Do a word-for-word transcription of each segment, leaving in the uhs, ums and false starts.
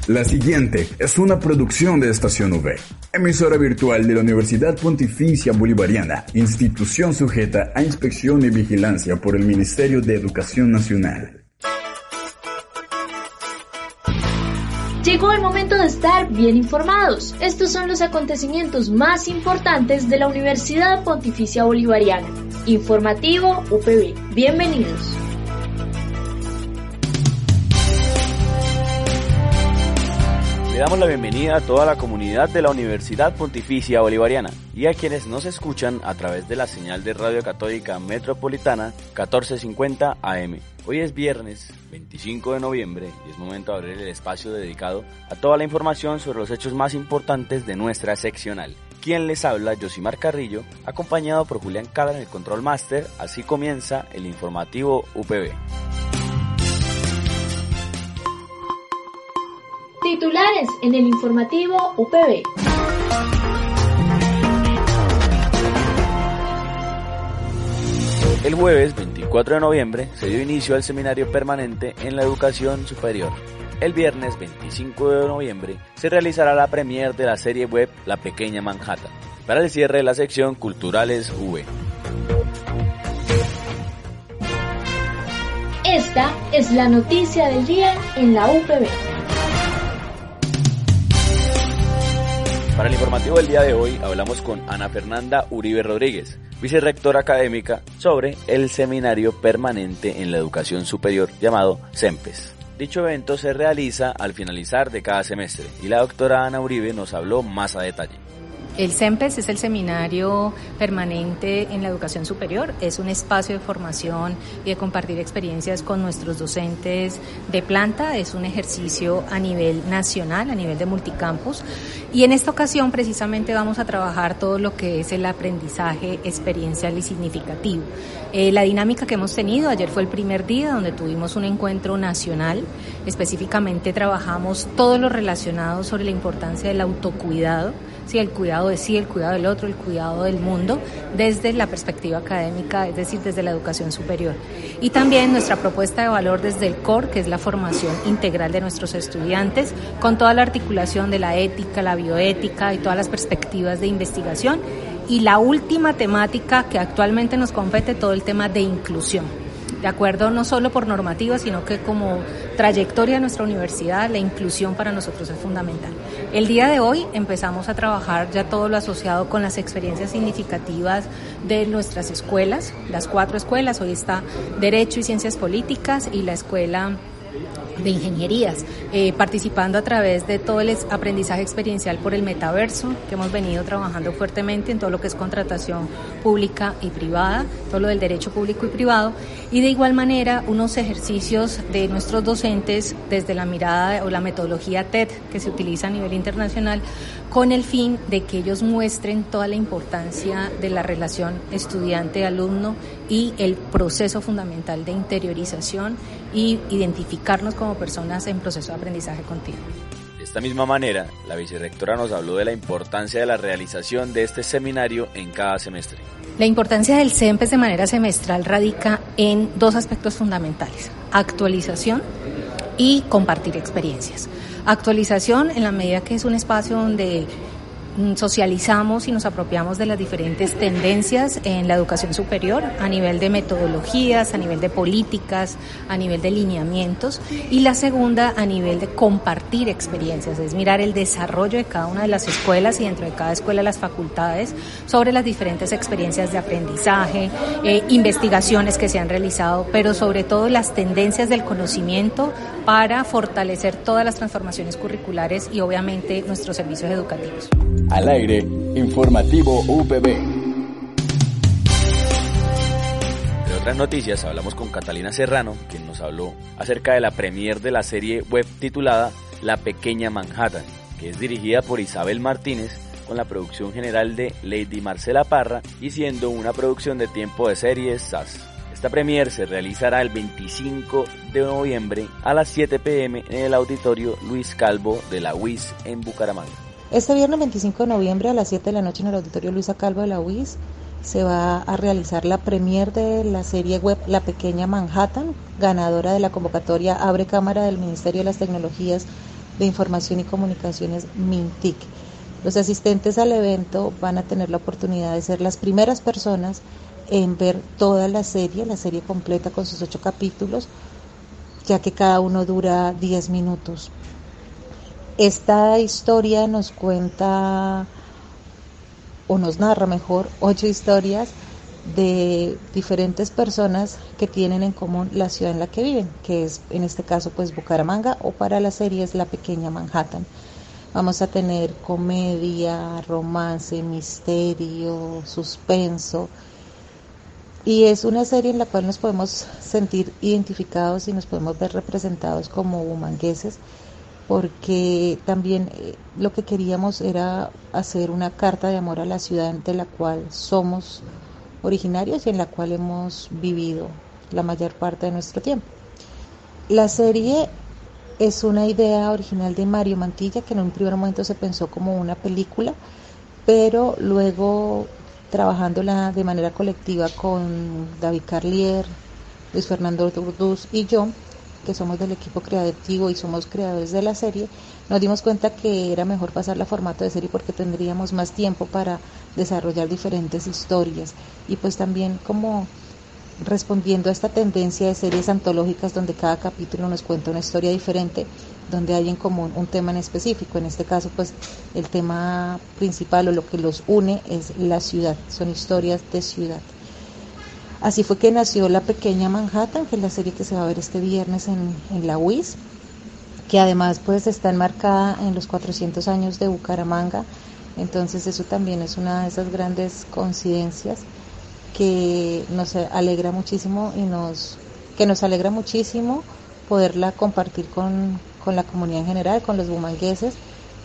La siguiente es una producción de Estación V, emisora virtual de la Universidad Pontificia Bolivariana, institución sujeta a inspección y vigilancia por el Ministerio de Educación Nacional. Llegó el momento de estar bien informados. Estos son los acontecimientos más importantes de la Universidad Pontificia Bolivariana. Informativo U P B. Bienvenidos. Le damos la bienvenida a toda la comunidad de la Universidad Pontificia Bolivariana y a quienes nos escuchan a través de la señal de Radio Católica Metropolitana catorce cincuenta A M. Hoy es viernes veinticinco de noviembre y es momento de abrir el espacio dedicado a toda la información sobre los hechos más importantes de nuestra seccional. Quien les habla, Yosimar Carrillo, acompañado por Julián Cala en el Control Master. Así comienza el informativo U P B. Titulares en el informativo U P B. El jueves veinticuatro de noviembre se dio inicio al seminario permanente en la educación superior. El viernes veinticinco de noviembre se realizará la premier de la serie web La Pequeña Manhattan, para el cierre de la sección Culturales V. Esta es la noticia del día en la U P B. Para el informativo del día de hoy hablamos con Ana Fernanda Uribe Rodríguez, vicerrectora académica, sobre el seminario permanente en la educación superior llamado SEMPES. Dicho evento se realiza al finalizar de cada semestre y la doctora Ana Uribe nos habló más a detalle. El SEMPES es el Seminario Permanente en la Educación Superior, es un espacio de formación y de compartir experiencias con nuestros docentes de planta, es un ejercicio a nivel nacional, a nivel de multicampus, y en esta ocasión precisamente vamos a trabajar todo lo que es el aprendizaje experiencial y significativo. Eh, la dinámica que hemos tenido, ayer fue el primer día donde tuvimos un encuentro nacional, específicamente trabajamos todo lo relacionado sobre la importancia del autocuidado, sí, el cuidado de sí, el cuidado del otro, el cuidado del mundo, desde la perspectiva académica, es decir, desde la educación superior. Y también nuestra propuesta de valor desde el core, que es la formación integral de nuestros estudiantes, con toda la articulación de la ética, la bioética y todas las perspectivas de investigación. Y la última temática que actualmente nos compete, todo el tema de inclusión. De acuerdo, no solo por normativa, sino que como trayectoria de nuestra universidad, la inclusión para nosotros es fundamental. El día de hoy empezamos a trabajar ya todo lo asociado con las experiencias significativas de nuestras escuelas, las cuatro escuelas. Hoy está Derecho y Ciencias Políticas y la Escuela de Ingenierías, eh, participando a través de todo el aprendizaje experiencial por el metaverso, que hemos venido trabajando fuertemente en todo lo que es contratación pública y privada, todo lo del derecho público y privado, y de igual manera unos ejercicios de nuestros docentes desde la mirada o la metodología T E D que se utiliza a nivel internacional, con el fin de que ellos muestren toda la importancia de la relación estudiante-alumno y el proceso fundamental de interiorización y identificarnos como personas en proceso de aprendizaje continuo. De esta misma manera, la vicerrectora nos habló de la importancia de la realización de este seminario en cada semestre. La importancia del SEMPES de manera semestral radica en dos aspectos fundamentales: actualización y compartir experiencias. Actualización en la medida que es un espacio donde socializamos y nos apropiamos de las diferentes tendencias en la educación superior a nivel de metodologías, a nivel de políticas, a nivel de lineamientos, y la segunda a nivel de compartir experiencias, es mirar el desarrollo de cada una de las escuelas y dentro de cada escuela las facultades sobre las diferentes experiencias de aprendizaje, eh, investigaciones que se han realizado, pero sobre todo las tendencias del conocimiento para fortalecer todas las transformaciones curriculares y obviamente nuestros servicios educativos. Al aire, informativo U P B. De otras noticias, hablamos con Catalina Serrano, quien nos habló acerca de la premier de la serie web titulada La Pequeña Manhattan, que es dirigida por Isabel Martínez, con la producción general de Lady Marcela Parra y siendo una producción de tiempo de series S A S. Esta premier se realizará el veinticinco de noviembre a las siete pe eme en el auditorio Luis Calvo de la U I S en Bucaramanga. Este viernes veinticinco de noviembre a las siete de la noche en el auditorio Luisa Calvo de la U I S se va a realizar la premier de la serie web La Pequeña Manhattan, ganadora de la convocatoria Abre Cámara del Ministerio de las Tecnologías de Información y Comunicaciones MINTIC. Los asistentes al evento van a tener la oportunidad de ser las primeras personas en ver toda la serie, la serie completa con sus ocho capítulos, ya que cada uno dura diez minutos. Esta historia nos cuenta, o nos narra mejor, ocho historias de diferentes personas que tienen en común la ciudad en la que viven, que es en este caso pues Bucaramanga, o para la serie es la pequeña Manhattan. Vamos a tener comedia, romance, misterio, suspenso, y es una serie en la cual nos podemos sentir identificados y nos podemos ver representados como bumangueses, porque también eh, lo que queríamos era hacer una carta de amor a la ciudad de la cual somos originarios y en la cual hemos vivido la mayor parte de nuestro tiempo. La serie es una idea original de Mario Mantilla, que en un primer momento se pensó como una película, pero luego trabajándola de manera colectiva con David Carlier, Luis Fernando Durduz y yo, que somos del equipo creativo y somos creadores de la serie, nos dimos cuenta que era mejor pasarla a formato de serie porque tendríamos más tiempo para desarrollar diferentes historias, y pues también como respondiendo a esta tendencia de series antológicas donde cada capítulo nos cuenta una historia diferente, donde hay en común un tema en específico. En este caso pues el tema principal o lo que los une es la ciudad, son historias de ciudad. Así fue que nació La Pequeña Manhattan, que es la serie que se va a ver este viernes en, en la U I S, que además pues está enmarcada en los cuatrocientos años de Bucaramanga. Entonces eso también es una de esas grandes coincidencias que nos alegra muchísimo y nos que nos alegra muchísimo poderla compartir con, con la comunidad en general, con los bumangueses,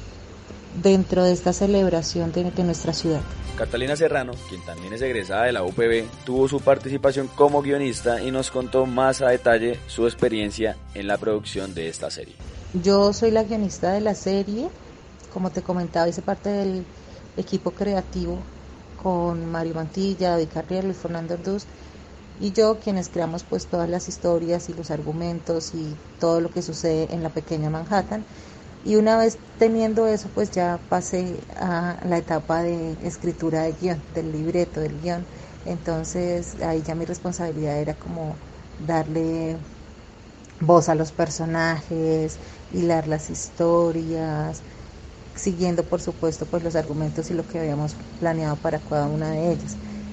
dentro de esta celebración de, de nuestra ciudad. Catalina Serrano, quien también es egresada de la U P B, tuvo su participación como guionista y nos contó más a detalle su experiencia en la producción de esta serie. Yo soy la guionista de la serie, como te comentaba, hice parte del equipo creativo con Mario Mantilla, David Carrier, Luis Fernando Durduz y yo, quienes creamos pues todas las historias y los argumentos y todo lo que sucede en La Pequeña Manhattan. Y una vez teniendo eso, pues ya pasé a la etapa de escritura de guión, del libreto, del guión. Entonces ahí ya mi responsabilidad era como darle voz a los personajes, hilar las historias, siguiendo por supuesto pues los argumentos y lo que habíamos planeado para cada una de ellas.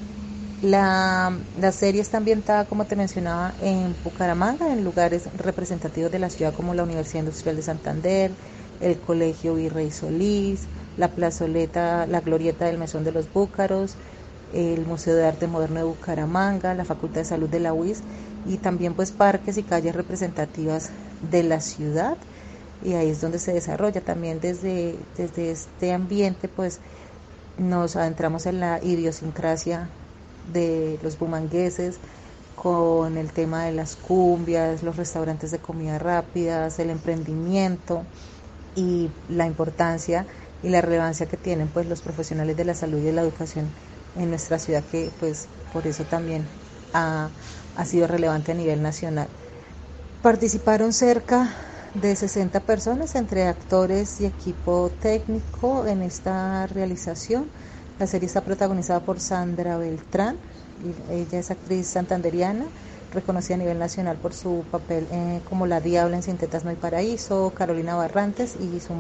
La, la serie está ambientada, como te mencionaba, en Bucaramanga, en lugares representativos de la ciudad como la Universidad Industrial de Santander, el Colegio Virrey Solís, la plazoleta, la glorieta del Mesón de los Búcaros, el Museo de Arte Moderno de Bucaramanga, la Facultad de Salud de la U I S y también pues parques y calles representativas de la ciudad, y ahí es donde se desarrolla también desde, desde este ambiente pues nos adentramos en la idiosincrasia de los bumangueses con el tema de las cumbias, los restaurantes de comida rápidas, el emprendimiento y la importancia y la relevancia que tienen pues los profesionales de la salud y de la educación en nuestra ciudad, que pues por eso también ha, ha sido relevante a nivel nacional. Participaron cerca de sesenta personas entre actores y equipo técnico en esta realización. La serie está protagonizada por Sandra Beltrán, y ella es actriz santanderiana, reconocida a nivel nacional por su papel eh, como la Diabla en Sin Tetas No Hay Paraíso, Carolina Barrantes y, su,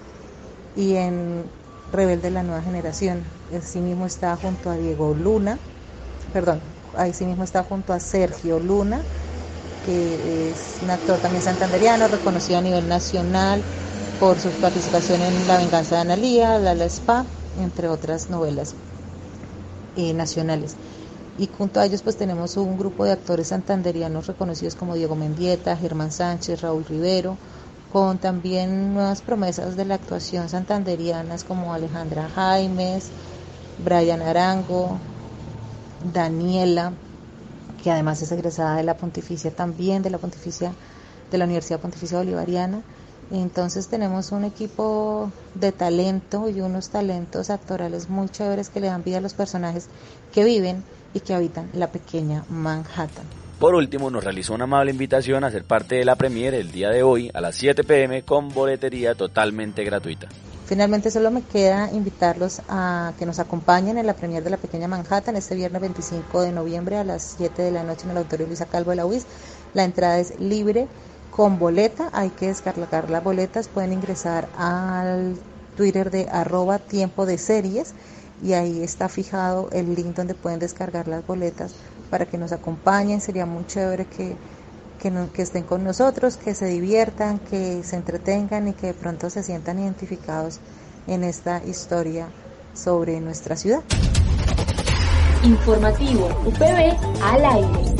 y en Rebelde la Nueva Generación. Asimismo está junto a Diego Luna, perdón, asimismo está junto a Sergio Luna, que es un actor también santanderiano, reconocido a nivel nacional por su participación en La Venganza de Analía, La La Spa, entre otras novelas eh, nacionales. Y junto a ellos pues tenemos un grupo de actores santanderianos reconocidos como Diego Mendieta, Germán Sánchez, Raúl Rivero, con también nuevas promesas de la actuación santanderianas como Alejandra Jaimes, Brian Arango, Daniela, que además es egresada de la Pontificia también, de la Pontificia, de la Universidad Pontificia Bolivariana. Entonces tenemos un equipo de talento y unos talentos actorales muy chéveres que le dan vida a los personajes que viven y que habitan la pequeña Manhattan. Por último, nos realizó una amable invitación a ser parte de la premiere el día de hoy a las siete pe eme con boletería totalmente gratuita. Finalmente solo me queda invitarlos a que nos acompañen en la premiere de La Pequeña Manhattan este viernes veinticinco de noviembre a las siete de la noche en el Auditorio Luisa Calvo de la U I S. La entrada es libre con boleta, hay que descargar las boletas, pueden ingresar al Twitter de arroba tiempo de series y ahí está fijado el link donde pueden descargar las boletas para que nos acompañen. Sería muy chévere que, que, no, que estén con nosotros, que se diviertan, que se entretengan y que de pronto se sientan identificados en esta historia sobre nuestra ciudad. Informativo U P B al aire.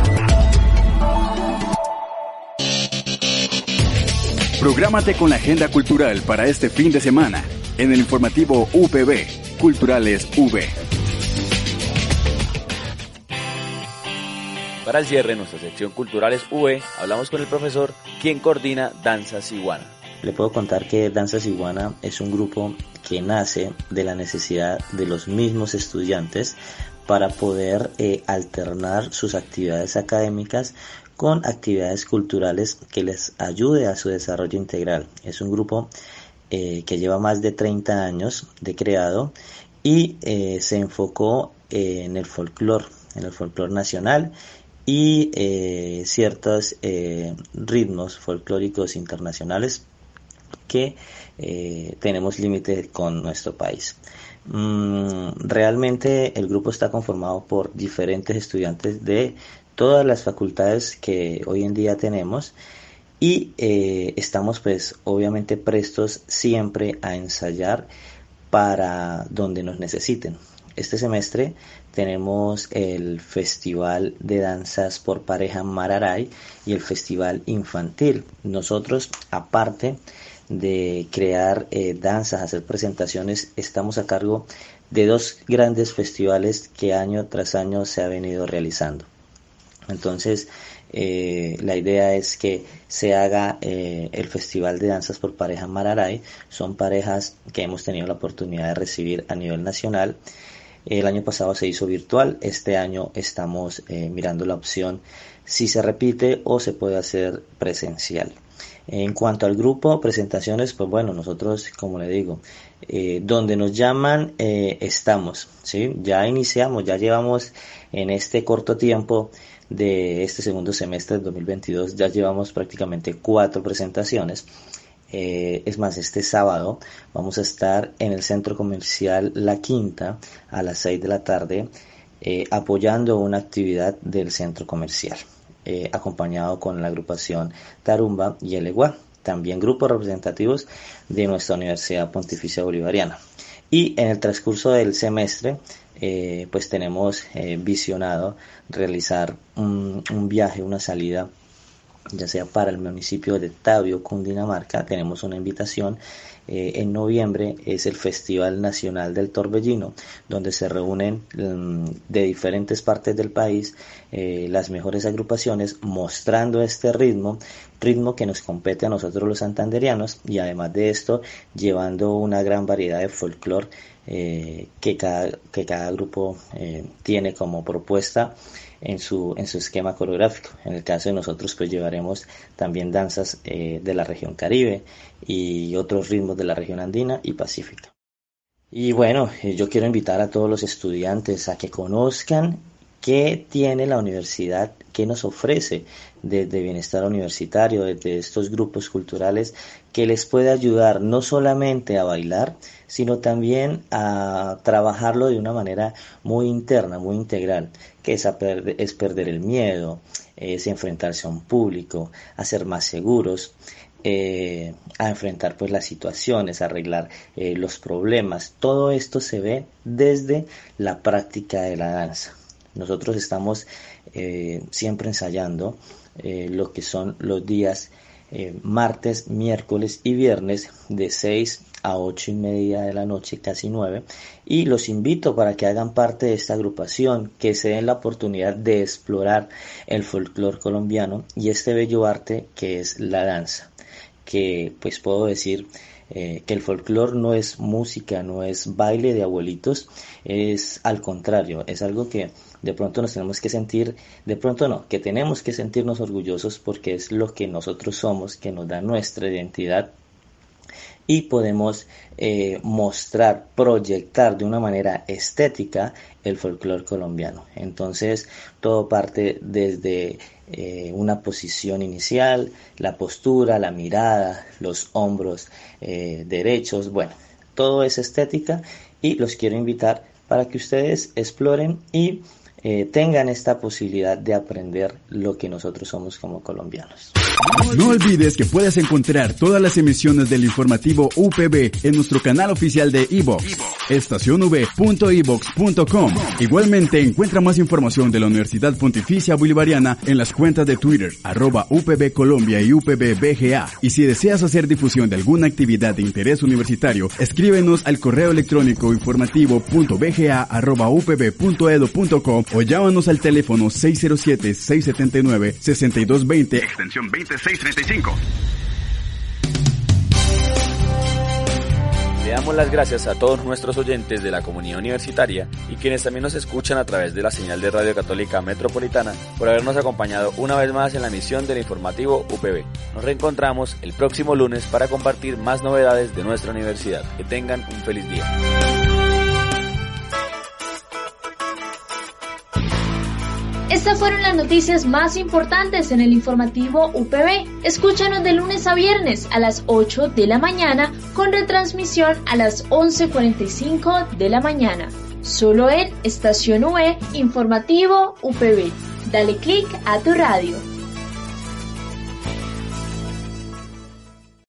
Prográmate con la agenda cultural para este fin de semana en el informativo U P B, Culturales V. Para el cierre de nuestra sección Culturales V, hablamos con el profesor, quien coordina Danzas Iguana. Le puedo contar que Danzas Iguana es un grupo que nace de la necesidad de los mismos estudiantes para poder eh, alternar sus actividades académicas con actividades culturales que les ayude a su desarrollo integral. Es un grupo eh, que lleva más de treinta años de creado y eh, se enfocó eh, en el folclore, en el folclore nacional y eh, ciertos eh, ritmos folclóricos internacionales que eh, tenemos límite con nuestro país. Mm, realmente el grupo está conformado por diferentes estudiantes de todas las facultades que hoy en día tenemos y eh, estamos pues obviamente prestos siempre a ensayar para donde nos necesiten. Este semestre tenemos el Festival de Danzas por Pareja Mararay y el Festival Infantil. Nosotros, aparte de crear eh, danzas, hacer presentaciones, estamos a cargo de dos grandes festivales que año tras año se ha venido realizando. Entonces, eh, la idea es que se haga eh, el Festival de Danzas por Pareja Mararay. Son parejas que hemos tenido la oportunidad de recibir a nivel nacional. El año pasado se hizo virtual, este año estamos eh, mirando la opción si se repite o se puede hacer presencial. En cuanto al grupo, presentaciones, pues bueno, nosotros, como le digo, eh, donde nos llaman eh, estamos, ¿sí? Ya iniciamos, ya llevamos en este corto tiempo de este segundo semestre del dos mil veintidós, ya llevamos prácticamente cuatro presentaciones. Eh, es más, este sábado vamos a estar en el Centro Comercial La Quinta a las seis de la tarde eh, apoyando una actividad del centro comercial, eh, acompañado con la agrupación Tarumba y el Eguá, también grupos representativos de nuestra Universidad Pontificia Bolivariana. Y en el transcurso del semestre eh, pues tenemos eh, visionado realizar un, un viaje, una salida, ya sea para el municipio de Tabio, Cundinamarca. Tenemos una invitación eh, en noviembre, es el Festival Nacional del Torbellino, donde se reúnen um, de diferentes partes del país eh, las mejores agrupaciones mostrando este ritmo, ritmo que nos compete a nosotros los santanderianos, y además de esto llevando una gran variedad de folclore eh, que, cada, que cada grupo eh, tiene como propuesta en su en su esquema coreográfico. En el caso de nosotros pues llevaremos también danzas eh, de la región Caribe y otros ritmos de la región andina y pacífica. Y bueno, eh, yo quiero invitar a todos los estudiantes a que conozcan qué tiene la universidad, qué nos ofrece desde bienestar universitario, desde estos grupos culturales que les puede ayudar no solamente a bailar, sino también a trabajarlo de una manera muy interna, muy integral, que es, a perder, es perder el miedo, es enfrentarse a un público, a ser más seguros, eh, a enfrentar pues las situaciones, a arreglar eh, los problemas. Todo esto se ve desde la práctica de la danza. Nosotros estamos eh, siempre ensayando eh, lo que son los días eh, martes, miércoles y viernes de seis a ocho y media de la noche, casi nueve, y los invito para que hagan parte de esta agrupación, que se den la oportunidad de explorar el folclore colombiano y este bello arte que es la danza, que pues puedo decir eh, que el folclore no es música, no es baile de abuelitos, es al contrario, es algo que de pronto nos tenemos que sentir, de pronto no, que tenemos que sentirnos orgullosos porque es lo que nosotros somos, que nos da nuestra identidad y podemos eh, mostrar, proyectar de una manera estética el folclore colombiano. Entonces todo parte desde eh, una posición inicial, la postura, la mirada, los hombros eh, derechos, bueno, todo es estética y los quiero invitar para que ustedes exploren y Eh, tengan esta posibilidad de aprender lo que nosotros somos como colombianos. No olvides que puedes encontrar todas las emisiones del informativo U P B en nuestro canal oficial de iVoox, estación u v punto ivox punto com. Igualmente encuentra más información de la Universidad Pontificia Bolivariana en las cuentas de Twitter, arroba U P B Colombia y U P B B G A. Y si deseas hacer difusión de alguna actividad de interés universitario, escríbenos al correo electrónico informativo punto b g a arroba u p b punto edu punto com o llámanos al teléfono seis cero siete, seis siete nueve, seis dos dos cero, extensión veintiséis treinta y cinco. Le damos las gracias a todos nuestros oyentes de la comunidad universitaria y quienes también nos escuchan a través de la señal de Radio Católica Metropolitana por habernos acompañado una vez más en la emisión del informativo U P B. Nos reencontramos el próximo lunes para compartir más novedades de nuestra universidad. Que tengan un feliz día. Estas fueron las noticias más importantes en el informativo U P B. Escúchanos de lunes a viernes a las ocho de la mañana con retransmisión a las once cuarenta y cinco de la mañana. Solo en Estación U V Informativo U P B. Dale clic a tu radio.